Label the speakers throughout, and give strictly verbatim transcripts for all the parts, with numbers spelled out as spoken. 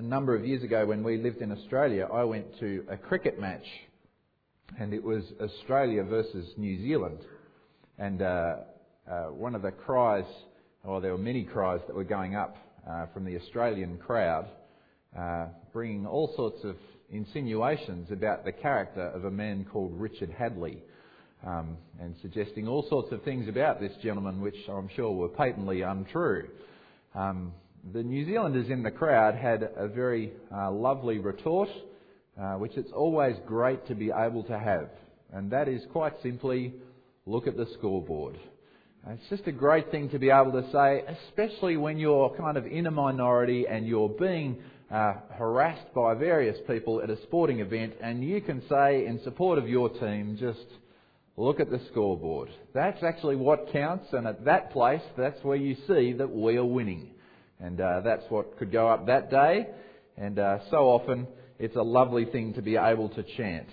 Speaker 1: number of years ago when we lived in Australia, I went to a cricket match, and it was Australia versus New Zealand. And uh, uh, one of the cries, or there were many cries that were going up uh, from the Australian crowd, uh, bringing all sorts of insinuations about the character of a man called Richard Hadley, um, and suggesting all sorts of things about this gentleman which I'm sure were patently untrue. Um, the New Zealanders in the crowd had a very uh, lovely retort, uh, which it's always great to be able to have, and that is quite simply, look at the scoreboard. It's just a great thing to be able to say, especially when you're kind of in a minority and you're being uh, harassed by various people at a sporting event, and you can say in support of your team, just look at the scoreboard. That's actually what counts, and at that place, that's where you see that we are winning. And uh, that's what could go up that day, and uh, so often it's a lovely thing to be able to chant.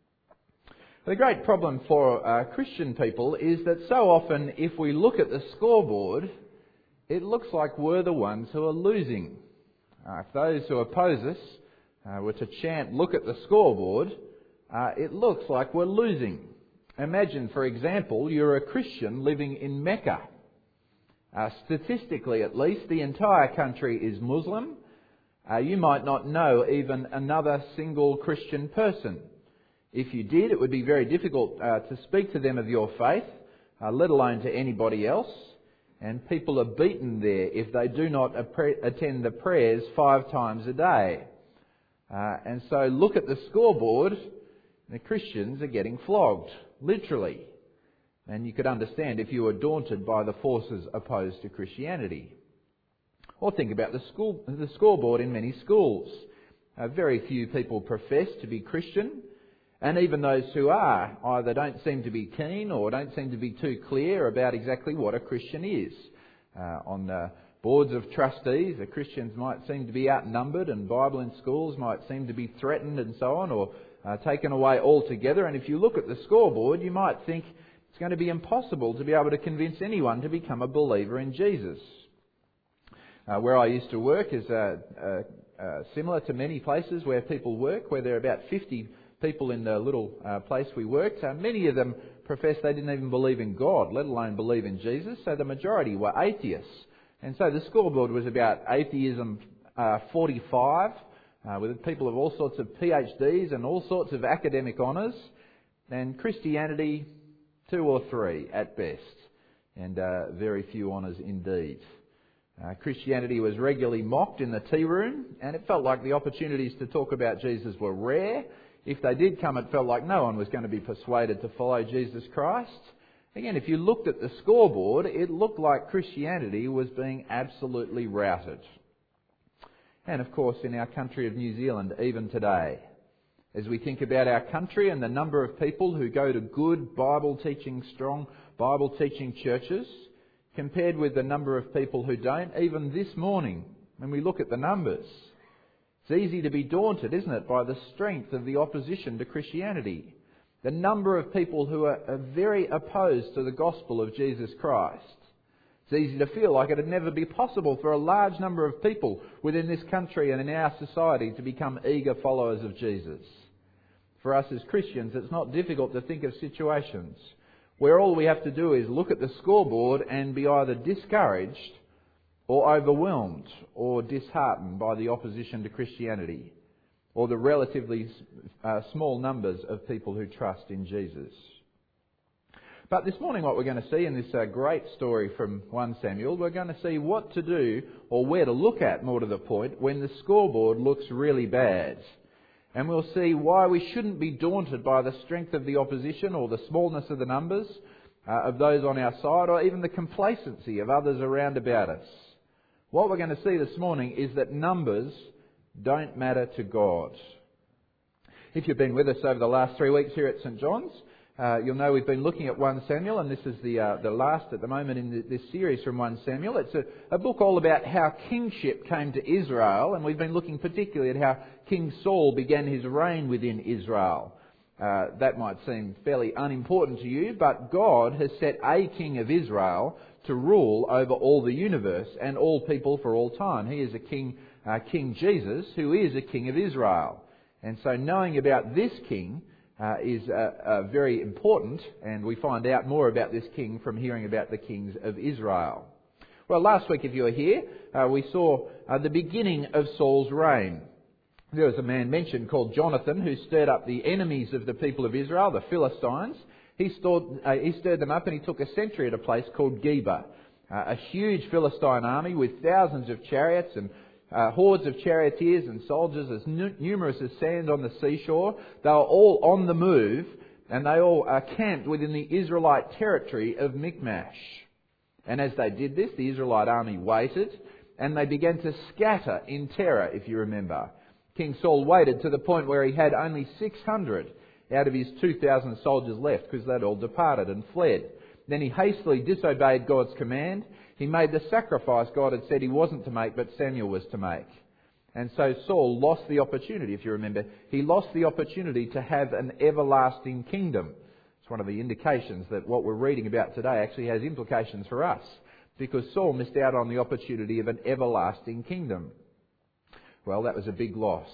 Speaker 1: The great problem for uh, Christian people is that so often if we look at the scoreboard, it looks like we're the ones who are losing. Uh, if those who oppose us uh, were to chant, look at the scoreboard, uh, it looks like we're losing. Imagine, for example, you're a Christian living in Mecca. Uh, statistically, at least, the entire country is Muslim. Uh, you might not know even another single Christian person. If you did, it would be very difficult uh, to speak to them of your faith, uh, let alone to anybody else. And people are beaten there if they do not attend the prayers five times a day. Uh, and so look at the scoreboard, the Christians are getting flogged, literally. And you could understand if you were daunted by the forces opposed to Christianity. Or think about the school, the scoreboard in many schools. Uh, very few people profess to be Christian. And even those who are either don't seem to be keen or don't seem to be too clear about exactly what a Christian is. Uh, on the boards of trustees, the Christians might seem to be outnumbered, and Bible in schools might seem to be threatened and so on, or uh, taken away altogether. And if you look at the scoreboard, you might think it's going to be impossible to be able to convince anyone to become a believer in Jesus. Uh, where I used to work is uh, uh, uh, similar to many places where people work, where there are about fifty people in the little uh, place we worked. Uh, many of them professed they didn't even believe in God, let alone believe in Jesus. So the majority were atheists. And so the scoreboard was about atheism uh, forty-five, uh, with people of all sorts of P H Ds and all sorts of academic honours, and Christianity two or three at best, and uh, very few honours indeed. Uh, Christianity was regularly mocked in the tea room, and it felt like the opportunities to talk about Jesus were rare. If they did come, it felt like no one was going to be persuaded to follow Jesus Christ. Again, if you looked at the scoreboard, it looked like Christianity was being absolutely routed. And of course, in our country of New Zealand, even today, as we think about our country and the number of people who go to good Bible-teaching, strong Bible-teaching churches, compared with the number of people who don't, even this morning, when we look at the numbers, it's easy to be daunted, isn't it, by the strength of the opposition to Christianity. The number of people who are, are very opposed to the gospel of Jesus Christ. It's easy to feel like it would never be possible for a large number of people within this country and in our society to become eager followers of Jesus. For us as Christians, it's not difficult to think of situations where all we have to do is look at the scoreboard and be either discouraged or overwhelmed or disheartened by the opposition to Christianity, or the relatively uh, small numbers of people who trust in Jesus. But this morning what we're going to see in this uh, great story from First Samuel, we're going to see what to do, or where to look at, more to the point, when the scoreboard looks really bad. And we'll see why we shouldn't be daunted by the strength of the opposition or the smallness of the numbers uh, of those on our side, or even the complacency of others around about us. What we're going to see this morning is that numbers don't matter to God. If you've been with us over the last three weeks here at St John's, uh, you'll know we've been looking at First Samuel, and this is the uh, the last at the moment in the, this series from First Samuel. It's a, a book all about how kingship came to Israel, and we've been looking particularly at how King Saul began his reign within Israel. Uh, that might seem fairly unimportant to you, but God has set a king of Israel to rule over all the universe and all people for all time. He is a king uh, King Jesus, who is a king of Israel. And so knowing about this king uh, is uh, uh, very important, and we find out more about this king from hearing about the kings of Israel. Well, last week, if you were here, uh, we saw uh, the beginning of Saul's reign. There was a man mentioned called Jonathan who stirred up the enemies of the people of Israel, the Philistines. He stirred, uh, he stirred them up and he took a sentry at a place called Geba. Uh, a huge Philistine army with thousands of chariots and uh, hordes of charioteers and soldiers as nu- numerous as sand on the seashore. They were all on the move, and they all uh, camped within the Israelite territory of Michmash. And as they did this, the Israelite army waited, and they began to scatter in terror, if you remember. King Saul waited to the point where he had only six hundred out of his two thousand soldiers left, because they'd all departed and fled. Then he hastily disobeyed God's command. He made the sacrifice God had said he wasn't to make, but Samuel was to make. And so Saul lost the opportunity, if you remember. He lost the opportunity to have an everlasting kingdom. It's one of the indications that what we're reading about today actually has implications for us, because Saul missed out on the opportunity of an everlasting kingdom. Well, that was a big loss.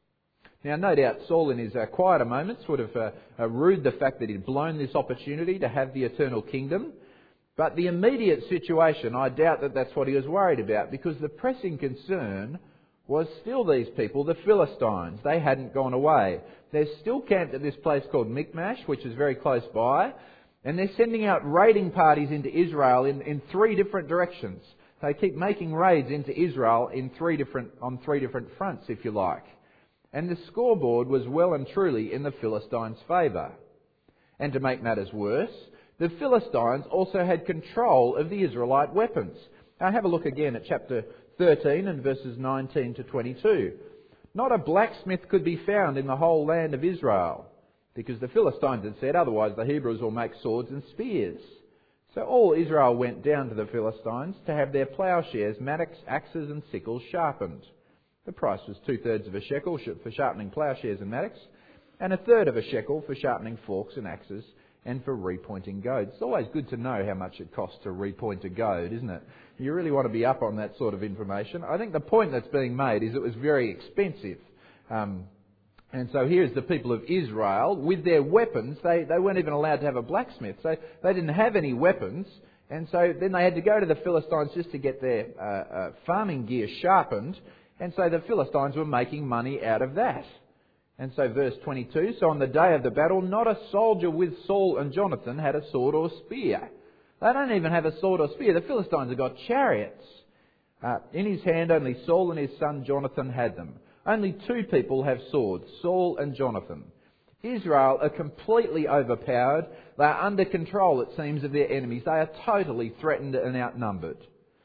Speaker 1: Now, no doubt Saul in his uh, quieter moments would have uh, uh, rued the fact that he'd blown this opportunity to have the eternal kingdom. But the immediate situation, I doubt that that's what he was worried about, because the pressing concern was still these people, the Philistines. They hadn't gone away. They're still camped at this place called Michmash, which is very close by, and they're sending out raiding parties into Israel in, in three different directions. They keep making raids into Israel in three different, on three different fronts, if you like. And the scoreboard was well and truly in the Philistines' favour. And to make matters worse, the Philistines also had control of the Israelite weapons. Now have a look again at chapter thirteen and verses nineteen to twenty-two. Not a blacksmith could be found in the whole land of Israel, because the Philistines had said, otherwise the Hebrews will make swords and spears. So all Israel went down to the Philistines to have their ploughshares, mattocks, axes and sickles sharpened. The price was two-thirds of a shekel for sharpening ploughshares and mattocks, and a third of a shekel for sharpening forks and axes and for repointing goads. It's always good to know how much it costs to repoint a goad, isn't it? You really want to be up on that sort of information. I think the point that's being made is it was very expensive. Um, and so here's the people of Israel with their weapons. They, they weren't even allowed to have a blacksmith, so they didn't have any weapons. And so then they had to go to the Philistines just to get their uh, uh, farming gear sharpened. And so the Philistines were making money out of that. And so verse twenty-two, so on the day of the battle, not a soldier with Saul and Jonathan had a sword or spear. They don't even have a sword or spear. The Philistines have got chariots. Uh, in his hand, only Saul and his son Jonathan had them. Only two people have swords, Saul and Jonathan. Israel are completely overpowered. They are under control, it seems, of their enemies. They are totally threatened and outnumbered.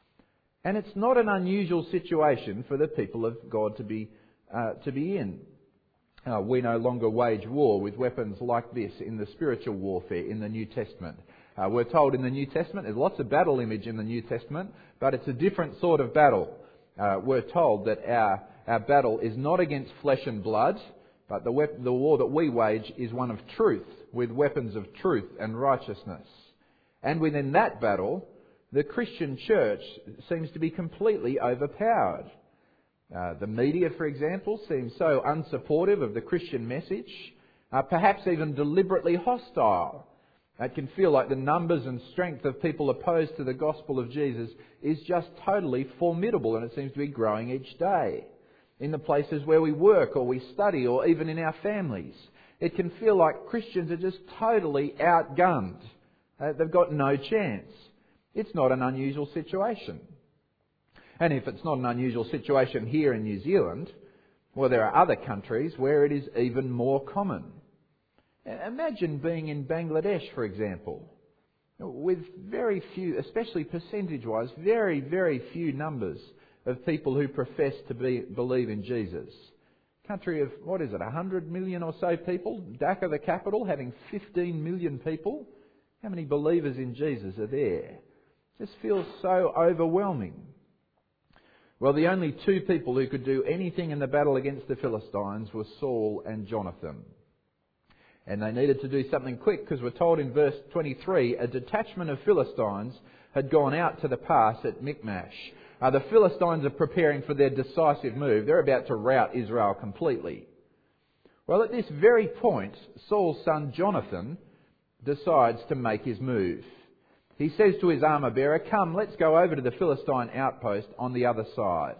Speaker 1: And it's not an unusual situation for the people of God to be uh, to be in. Uh, we no longer wage war with weapons like this in the spiritual warfare in the New Testament. Uh, we're told in the New Testament, there's lots of battle image in the New Testament, but it's a different sort of battle. Uh, we're told that our, our battle is not against flesh and blood, but the, wep- the war that we wage is one of truth, with weapons of truth and righteousness. And within that battle, the Christian church seems to be completely overpowered. Uh, the media, for example, seems so unsupportive of the Christian message, uh, perhaps even deliberately hostile. It can feel like the numbers and strength of people opposed to the gospel of Jesus is just totally formidable, and it seems to be growing each day. In the places where we work or we study or even in our families, it can feel like Christians are just totally outgunned. Uh, they've got no chance. It's not an unusual situation. And if it's not an unusual situation here in New Zealand, well, there are other countries where it is even more common. Imagine being in Bangladesh, for example, with very few, especially percentage-wise, very, very few numbers of people who profess to be, believe in Jesus. Country of, what is it, one hundred million or so people? Dhaka, the capital, having fifteen million people. How many believers in Jesus are there? It just feels so overwhelming. Well, the only two people who could do anything in the battle against the Philistines were Saul and Jonathan. And they needed to do something quick, because we're told in verse twenty-three, a detachment of Philistines had gone out to the pass at Michmash. Uh, the Philistines are preparing for their decisive move. They're about to rout Israel completely. Well, at this very point, Saul's son Jonathan decides to make his move. He says to his armour bearer, "Come, let's go over to the Philistine outpost on the other side."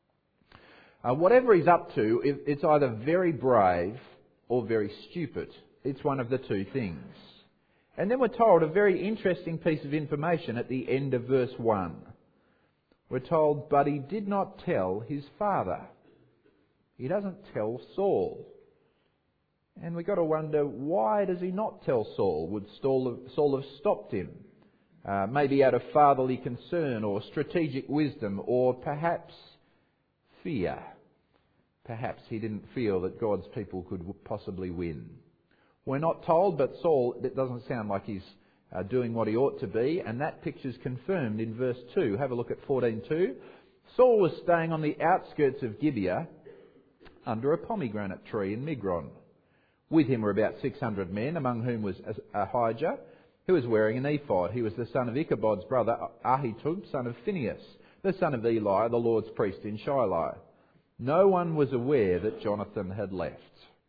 Speaker 1: Uh, whatever he's up to, it's either very brave or very stupid. It's one of the two things. And then we're told a very interesting piece of information at the end of verse one. We're told, but he did not tell his father. He doesn't tell Saul. And we've got to wonder, why does he not tell Saul? Would Saul have, Saul have stopped him? Uh, maybe out of fatherly concern or strategic wisdom, or perhaps fear. Perhaps he didn't feel that God's people could possibly win. We're not told, but Saul, it doesn't sound like he's uh, doing what he ought to be, and that picture's confirmed in verse two. Have a look at fourteen two. Saul was staying on the outskirts of Gibeah under a pomegranate tree in Migron. With him were about six hundred men, among whom was Ahijah, who was wearing an ephod. He was the son of Ichabod's brother Ahitub, son of Phinehas, the son of Eli, the Lord's priest in Shiloh. No one was aware that Jonathan had left.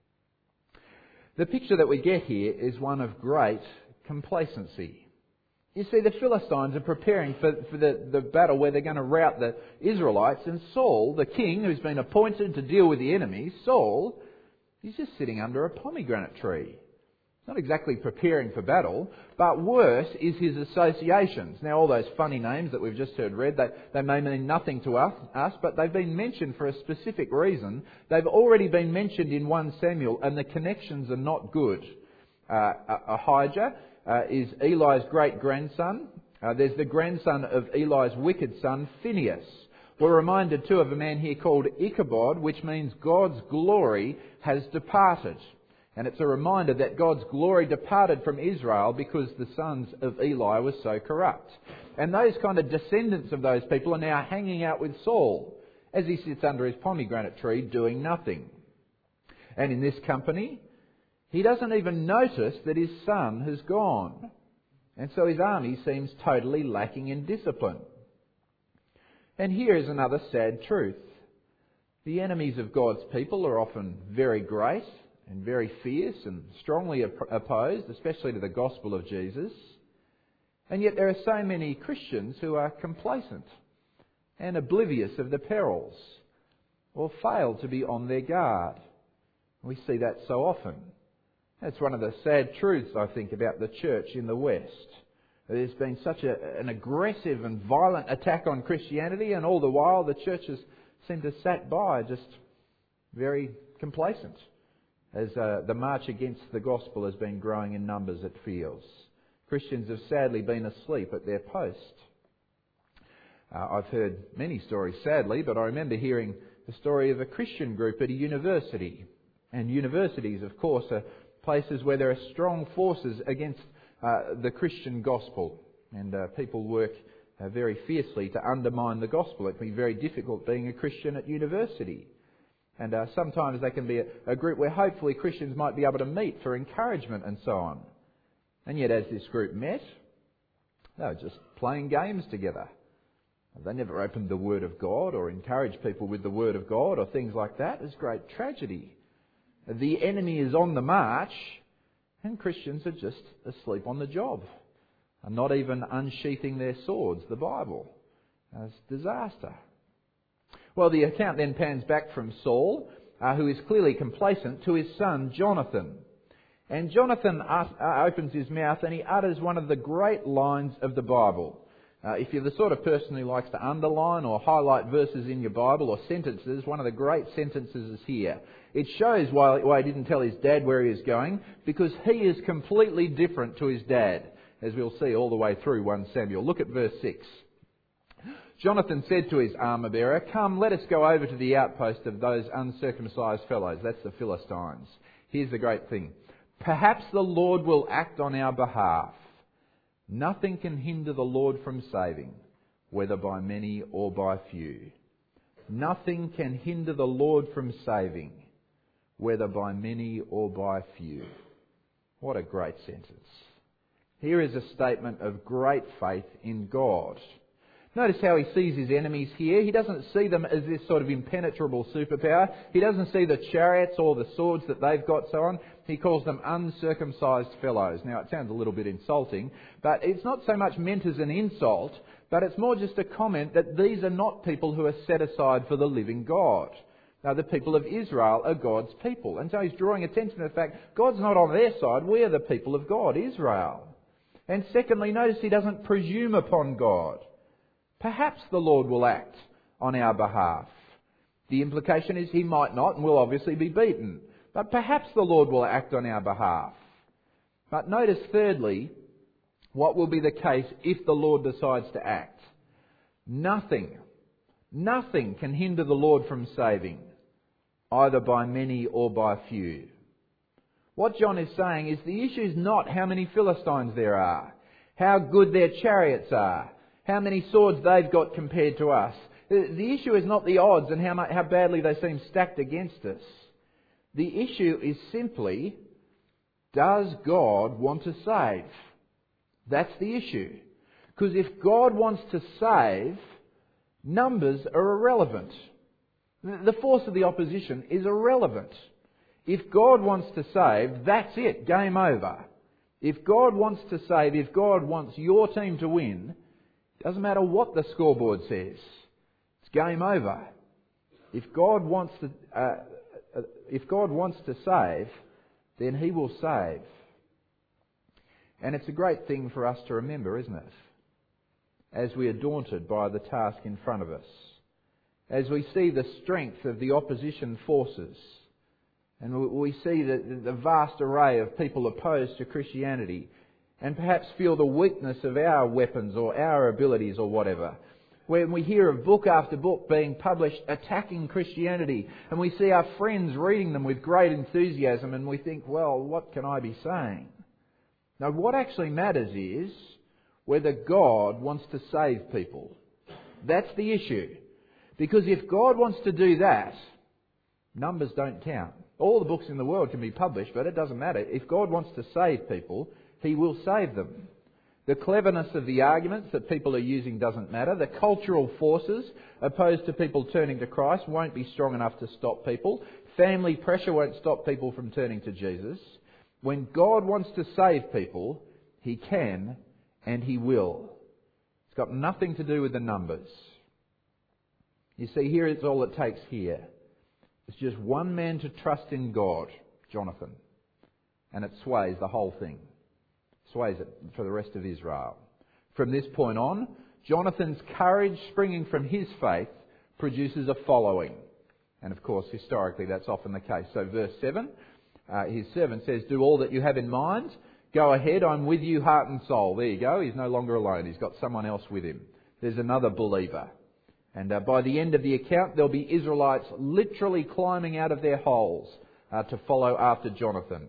Speaker 1: The picture that we get here is one of great complacency. You see, the Philistines are preparing for, for the, the battle where they're going to rout the Israelites, and Saul, the king who's been appointed to deal with the enemy, Saul, he's just sitting under a pomegranate tree. Not exactly preparing for battle, but worse is his associations. Now, all those funny names that we've just heard read, they, they may mean nothing to us, us, but they've been mentioned for a specific reason. They've already been mentioned in First Samuel, and the connections are not good. Uh, Ahijah uh, is Eli's great-grandson. Uh, there's the grandson of Eli's wicked son, Phinehas. We're reminded too of a man here called Ichabod, which means God's glory has departed. And it's a reminder that God's glory departed from Israel because the sons of Eli were so corrupt. And those kind of descendants of those people are now hanging out with Saul as he sits under his pomegranate tree doing nothing. And in this company, he doesn't even notice that his son has gone. And so his army seems totally lacking in discipline. And here is another sad truth. The enemies of God's people are often very great and very fierce and strongly op- opposed, especially to the gospel of Jesus. And yet there are so many Christians who are complacent and oblivious of the perils, or fail to be on their guard. We see that so often. That's one of the sad truths, I think, about the church in the West. There's been such a, an aggressive and violent attack on Christianity, and all the while the churches seem to have sat by just very complacent as uh, the march against the gospel has been growing in numbers, it feels. Christians have sadly been asleep at their post. Uh, I've heard many stories, sadly, but I remember hearing the story of a Christian group at a university. And universities, of course, are places where there are strong forces against uh, the Christian gospel. And uh, people work uh, very fiercely to undermine the gospel. It can be very difficult being a Christian at university. And uh, sometimes they can be a, a group where hopefully Christians might be able to meet for encouragement and so on. And yet as this group met, they were just playing games together. They never opened the Word of God or encouraged people with the Word of God or things like that. It's great tragedy. The enemy is on the march and Christians are just asleep on the job. Are not even unsheathing their swords, the Bible. It's disaster. Well, the account then pans back from Saul, uh, who is clearly complacent, to his son Jonathan. And Jonathan uh, opens his mouth and he utters one of the great lines of the Bible. Uh, if you're the sort of person who likes to underline or highlight verses in your Bible or sentences, one of the great sentences is here. It shows why, why he didn't tell his dad where he was going, because he is completely different to his dad, as we'll see all the way through First Samuel. Look at verse six. Jonathan said to his armour-bearer, "Come, let us go over to the outpost of those uncircumcised fellows." That's the Philistines. Here's the great thing. "Perhaps the Lord will act on our behalf. Nothing can hinder the Lord from saving, whether by many or by few." Nothing can hinder the Lord from saving, whether by many or by few. What a great sentence. Here is a statement of great faith in God. Notice how he sees his enemies here. He doesn't see them as this sort of impenetrable superpower. He doesn't see the chariots or the swords that they've got, so on. He calls them uncircumcised fellows. Now, it sounds a little bit insulting, but it's not so much meant as an insult, but it's more just a comment that these are not people who are set aside for the living God. Now, the people of Israel are God's people. And so he's drawing attention to the fact God's not on their side. We are the people of God, Israel. And secondly, notice he doesn't presume upon God. Perhaps the Lord will act on our behalf. The implication is he might not and will obviously be beaten. But perhaps the Lord will act on our behalf. But notice thirdly, what will be the case if the Lord decides to act? Nothing, nothing can hinder the Lord from saving, either by many or by few. What John is saying is the issue is not how many Philistines there are, how good their chariots are, how many swords they've got compared to us. The issue is not the odds and how much, how badly they seem stacked against us. The issue is simply, does God want to save? That's the issue. Because if God wants to save, numbers are irrelevant. The force of the opposition is irrelevant. If God wants to save, that's it, game over. If God wants to save, if God wants your team to win, doesn't matter what the scoreboard says. It's game over. If God wants to, uh, if God wants to save, then He will save. And it's a great thing for us to remember, isn't it? As we are daunted by the task in front of us, as we see the strength of the opposition forces, and we see the, the vast array of people opposed to Christianity, and perhaps feel the weakness of our weapons or our abilities or whatever. When we hear of book after book being published attacking Christianity, and we see our friends reading them with great enthusiasm, and we think, well, what can I be saying? Now, what actually matters is whether God wants to save people. That's the issue. Because if God wants to do that, numbers don't count. All the books in the world can be published, but it doesn't matter. If God wants to save people, He will save them. The cleverness of the arguments that people are using doesn't matter. The cultural forces opposed to people turning to Christ won't be strong enough to stop people. Family pressure won't stop people from turning to Jesus. When God wants to save people, He can and He will. It's got nothing to do with the numbers. You see, here it's all it takes here. It's just one man to trust in God, Jonathan, and it sways the whole thing. Sways it for the rest of Israel. From this point on, Jonathan's courage springing from his faith produces a following. And of course, historically, that's often the case. So verse seven, uh, his servant says, do all that you have in mind. Go ahead, I'm with you, heart and soul. There you go. He's no longer alone. He's got someone else with him. There's another believer. And uh, by the end of the account, there'll be Israelites literally climbing out of their holes uh, to follow after Jonathan.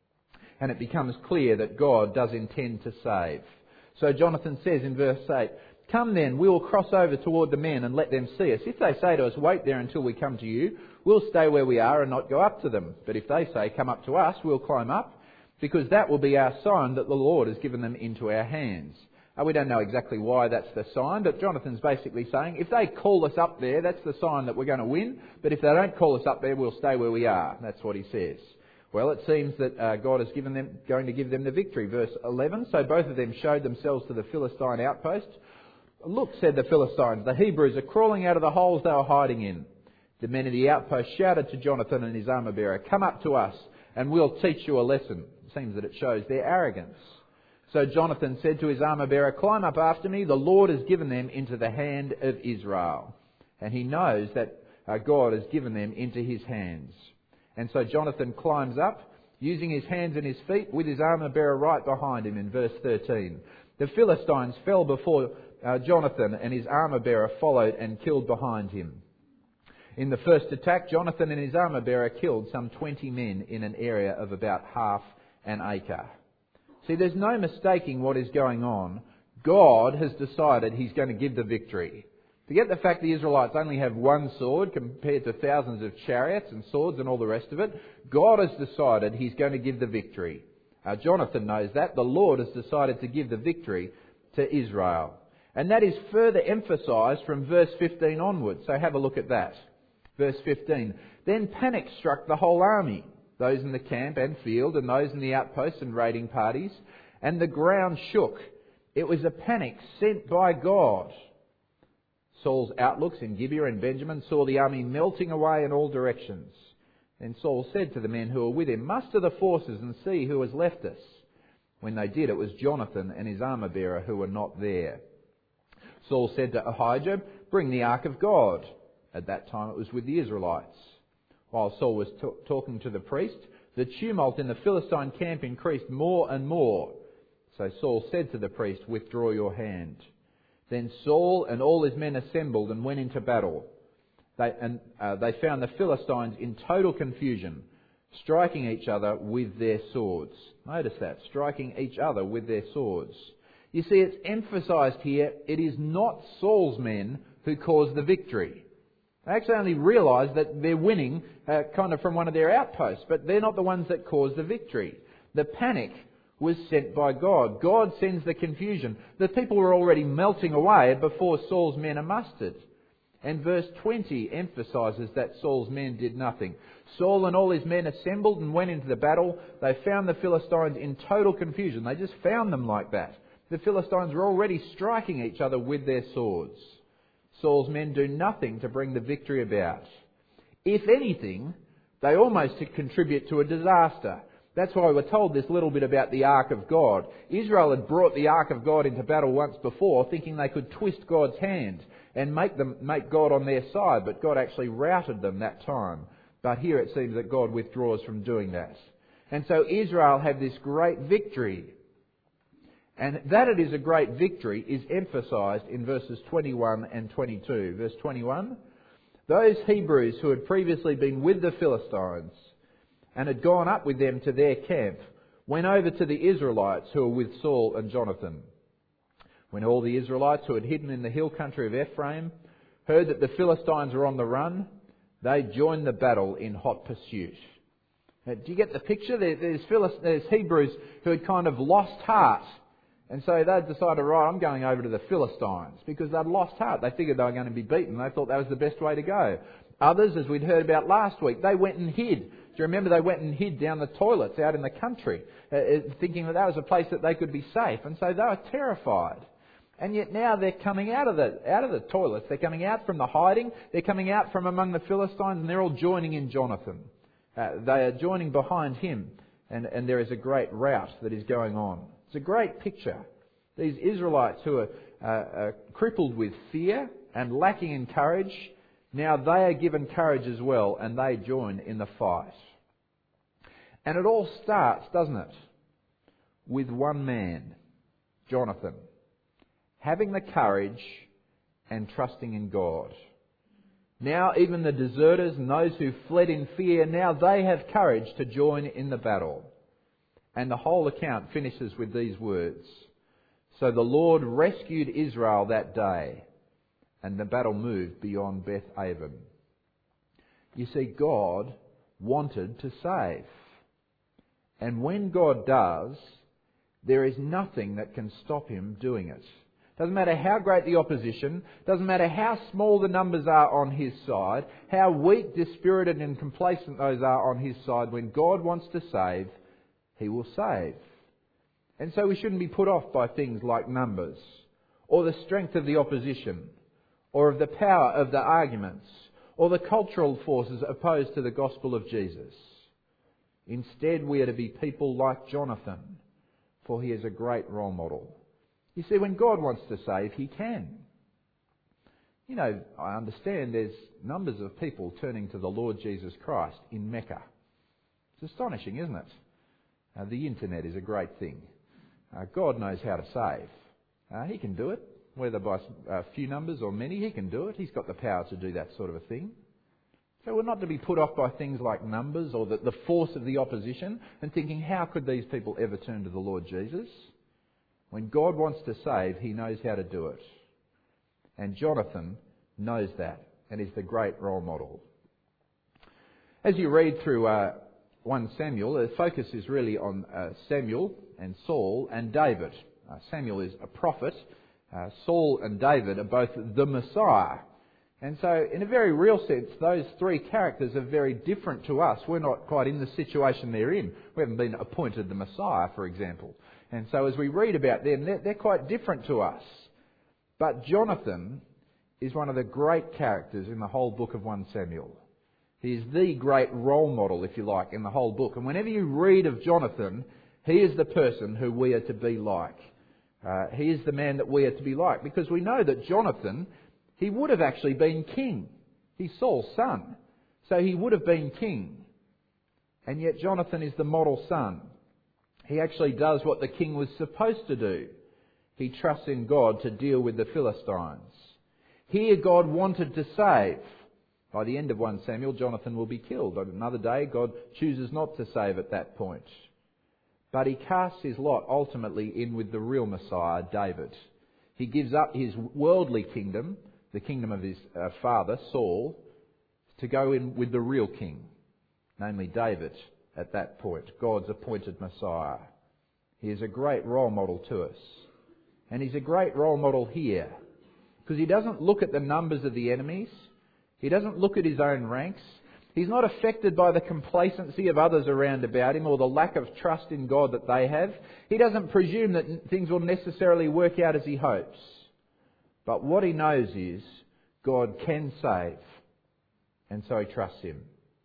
Speaker 1: And it becomes clear that God does intend to save. So Jonathan says in verse eight, come then, we will cross over toward the men and let them see us. If they say to us, wait there until we come to you, we'll stay where we are and not go up to them. But if they say, come up to us, we'll climb up, because that will be our sign that the Lord has given them into our hands. Uh, we don't know exactly why that's the sign, but Jonathan's basically saying, if they call us up there, that's the sign that we're going to win. But if they don't call us up there, we'll stay where we are. That's what he says. Well, it seems that uh, God is given them, going to give them the victory. Verse eleven, so both of them showed themselves to the Philistine outpost. Look, said the Philistines, the Hebrews are crawling out of the holes they were hiding in. The men of the outpost shouted to Jonathan and his armour-bearer, come up to us and we'll teach you a lesson. It seems that it shows their arrogance. So Jonathan said to his armour-bearer, climb up after me. The Lord has given them into the hand of Israel. And he knows that uh, God has given them into his hands. And so Jonathan climbs up, using his hands and his feet, with his armour-bearer right behind him in verse thirteen. The Philistines fell before uh, Jonathan, and his armour-bearer followed and killed behind him. In the first attack, Jonathan and his armour-bearer killed some twenty men in an area of about half an acre. See, there's no mistaking what is going on. God has decided he's going to give the victory. Forget the fact the Israelites only have one sword compared to thousands of chariots and swords and all the rest of it. God has decided he's going to give the victory. Uh, Jonathan knows that. The Lord has decided to give the victory to Israel. And that is further emphasised from verse fifteen onwards. So have a look at that. Verse fifteen. Then panic struck the whole army, those in the camp and field, and those in the outposts and raiding parties, and the ground shook. It was a panic sent by God. Saul's outlooks in Gibeah and Benjamin saw the army melting away in all directions. Then Saul said to the men who were with him, "Muster the forces and see who has left us." When they did, it was Jonathan and his armour-bearer who were not there. Saul said to Ahijah, "Bring the ark of God." At that time it was with the Israelites. While Saul was t- talking to the priest, the tumult in the Philistine camp increased more and more. So Saul said to the priest, "Withdraw your hand." Then Saul and all his men assembled and went into battle. They, and uh, they found the Philistines in total confusion, striking each other with their swords. Notice that, striking each other with their swords. You see, it's emphasised here, it is not Saul's men who caused the victory. They actually only realise that they're winning uh, kind of from one of their outposts, but they're not the ones that caused the victory. The panic was sent by God. God sends the confusion. The people were already melting away before Saul's men are mustered. And verse twenty emphasises that Saul's men did nothing. Saul and all his men assembled and went into the battle. They found the Philistines in total confusion. They just found them like that. The Philistines were already striking each other with their swords. Saul's men do nothing to bring the victory about. If anything, they almost contribute to a disaster. That's why we're told this little bit about the Ark of God. Israel had brought the Ark of God into battle once before, thinking they could twist God's hand and make them make God on their side, but God actually routed them that time. But here it seems that God withdraws from doing that. And so Israel had this great victory. And that it is a great victory is emphasised in verses twenty-one and twenty-two. Verse twenty-one, those Hebrews who had previously been with the Philistines and had gone up with them to their camp went over to the Israelites who were with Saul and Jonathan. When all the Israelites who had hidden in the hill country of Ephraim heard that the Philistines were on the run, they joined the battle in hot pursuit. Now, do you get the picture? There, there's, Philist- there's Hebrews who had kind of lost heart. And so they decided, right, I'm going over to the Philistines, because they'd lost heart. They figured they were going to be beaten. They thought that was the best way to go. Others, as we'd heard about last week, they went and hid. Do you remember they went and hid down the toilets out in the country, uh, thinking that that was a place that they could be safe. And so they were terrified. And yet now they're coming out of the out of the toilets. They're coming out from the hiding. They're coming out from among the Philistines, and they're all joining in Jonathan. Uh, they are joining behind him, and, and there is a great rout that is going on. It's a great picture. These Israelites who are uh, uh, crippled with fear and lacking in courage, now they are given courage as well, and they join in the fight. And it all starts, doesn't it, with one man, Jonathan, having the courage and trusting in God. Now even the deserters and those who fled in fear, now they have courage to join in the battle. And the whole account finishes with these words. So the Lord rescued Israel that day, and the battle moved beyond Beth Aven. You see, God wanted to save. And when God does, there is nothing that can stop him doing it. Doesn't matter how great the opposition, doesn't matter how small the numbers are on his side, how weak, dispirited and complacent those are on his side, when God wants to save, he will save. And so we shouldn't be put off by things like numbers, or the strength of the opposition, or of the power of the arguments, or the cultural forces opposed to the gospel of Jesus. Instead, we are to be people like Jonathan, for he is a great role model. You see, when God wants to save, he can. You know, I understand there's numbers of people turning to the Lord Jesus Christ in Mecca. It's astonishing, isn't it? Uh, the internet is a great thing. Uh, God knows how to save. Uh, he can do it, whether by a few numbers or many, he can do it. He's got the power to do that sort of a thing. So we're not to be put off by things like numbers or the, the force of the opposition and thinking, how could these people ever turn to the Lord Jesus? When God wants to save, he knows how to do it. And Jonathan knows that and is the great role model. As you read through uh, First Samuel, the focus is really on uh, Samuel and Saul and David. Uh, Samuel is a prophet Uh, Saul and David are both the Messiah. And so, in a very real sense, those three characters are very different to us. We're not quite in the situation they're in. We haven't been appointed the Messiah, for example. And so as we read about them, they're, they're quite different to us. But Jonathan is one of the great characters in the whole book of First Samuel. He is the great role model, if you like, in the whole book. And whenever you read of Jonathan, he is the person who we are to be like. Uh, he is the man that we are to be like. Because we know that Jonathan, he would have actually been king. He's Saul's son. So he would have been king. And yet Jonathan is the model son. He actually does what the king was supposed to do. He trusts in God to deal with the Philistines. Here God wanted to save. By the end of First Samuel, Jonathan will be killed. On another day, God chooses not to save at that point. But he casts his lot ultimately in with the real Messiah, David. He gives up his worldly kingdom, the kingdom of his uh, father, Saul, to go in with the real king, namely David at that point, God's appointed Messiah. He is a great role model to us. And he's a great role model here, because he doesn't look at the numbers of the enemies. He doesn't look at his own ranks. He's not affected by the complacency of others around about him or the lack of trust in God that they have. He doesn't presume that things will necessarily work out as he hopes. But what he knows is God can save, and so he trusts him.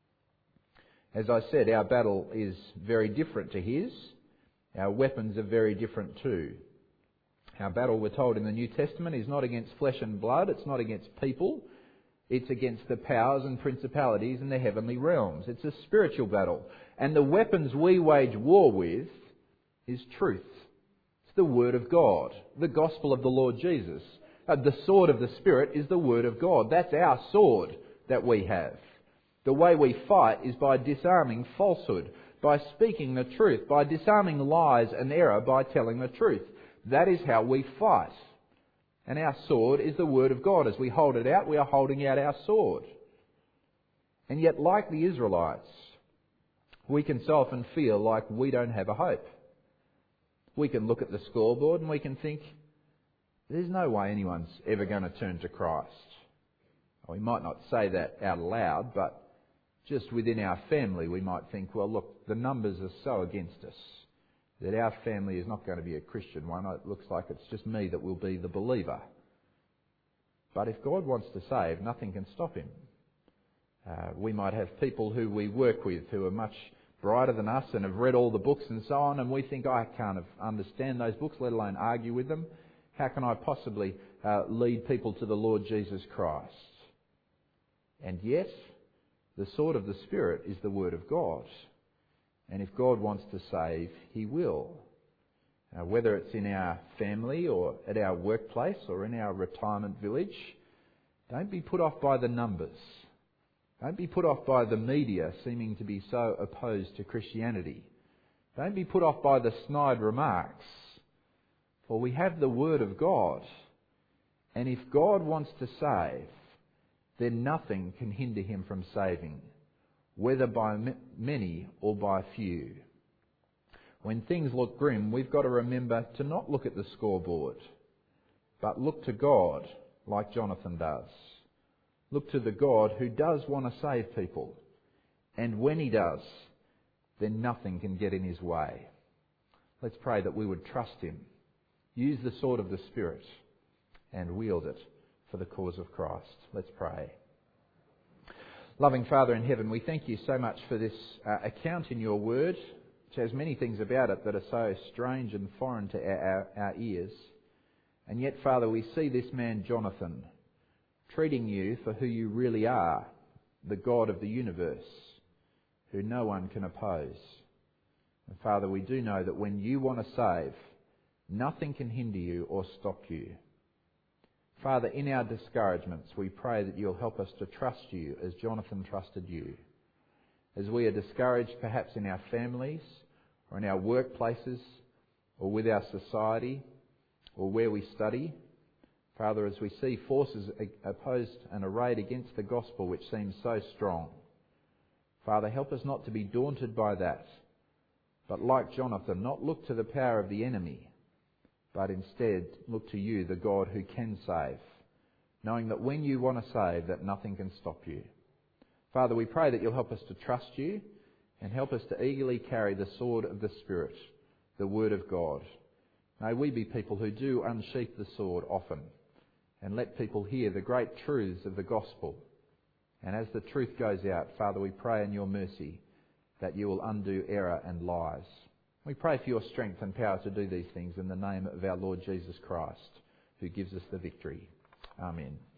Speaker 1: As I said, our battle is very different to his. Our weapons are very different too. Our battle, we're told in the New Testament, is not against flesh and blood. It's not against people. It's against the powers and principalities in the heavenly realms. It's a spiritual battle. And the weapons we wage war with is truth. It's the Word of God, the gospel of the Lord Jesus. Uh, the sword of the Spirit is the Word of God. That's our sword that we have. The way we fight is by disarming falsehood, by speaking the truth, by disarming lies and error, by telling the truth. That is how we fight. And our sword is the Word of God. As we hold it out, we are holding out our sword. And yet, like the Israelites, we can so often feel like we don't have a hope. We can look at the scoreboard and we can think, there's no way anyone's ever going to turn to Christ. Well, we might not say that out loud, but just within our family we might think, well, look, the numbers are so against us that our family is not going to be a Christian one. It looks like it's just me that will be the believer. But if God wants to save, nothing can stop him. Uh, we might have people who we work with who are much brighter than us and have read all the books and so on, and we think, I can't understand those books, let alone argue with them. How can I possibly uh, lead people to the Lord Jesus Christ? And yet, the sword of the Spirit is the Word of God. And if God wants to save, he will. Uh, whether it's in our family or at our workplace or in our retirement village, don't be put off by the numbers. Don't be put off by the media seeming to be so opposed to Christianity. Don't be put off by the snide remarks. For we have the Word of God. And if God wants to save, then nothing can hinder him from saving, whether by many or by few. When things look grim, we've got to remember to not look at the scoreboard, but look to God like Jonathan does. Look to the God who does want to save people. And when he does, then nothing can get in his way. Let's pray that we would trust him, use the sword of the Spirit, and wield it for the cause of Christ. Let's pray. Loving Father in heaven, we thank you so much for this uh, account in your word, which has many things about it that are so strange and foreign to our, our, our ears. And yet, Father, we see this man Jonathan treating you for who you really are, the God of the universe, who no one can oppose. And Father, we do know that when you want to save, nothing can hinder you or stop you. Father, in our discouragements, we pray that you'll help us to trust you as Jonathan trusted you. As we are discouraged perhaps in our families or in our workplaces or with our society or where we study, Father, as we see forces opposed and arrayed against the gospel which seems so strong, Father, help us not to be daunted by that, but like Jonathan, not look to the power of the enemy, but instead look to you, the God who can save, knowing that when you want to save, that nothing can stop you. Father, we pray that you'll help us to trust you and help us to eagerly carry the sword of the Spirit, the Word of God. May we be people who do unsheath the sword often and let people hear the great truths of the gospel. And as the truth goes out, Father, we pray in your mercy that you will undo error and lies. We pray for your strength and power to do these things in the name of our Lord Jesus Christ, who gives us the victory. Amen.